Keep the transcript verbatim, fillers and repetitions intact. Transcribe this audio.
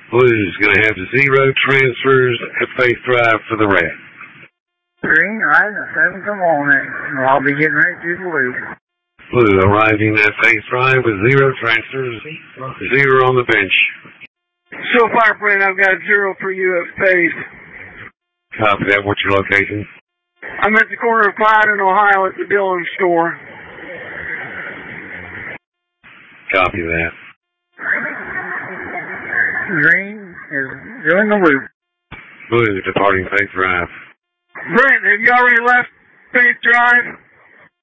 Blue's going to have zero transfers at Faith Drive for the rest. Green, right, seven come on it. I'll be getting ready to the loop. Blue arriving at Faith Drive with zero transfers, zero on the bench. So far, Brent, I've got zero for you at Faith. Copy that. What's your location? I'm at the corner of Clyde and Ohio at the Dillon store. Copy that. Green is doing the loop. Blue departing Faith Drive. Brent, have you already left Faith Drive?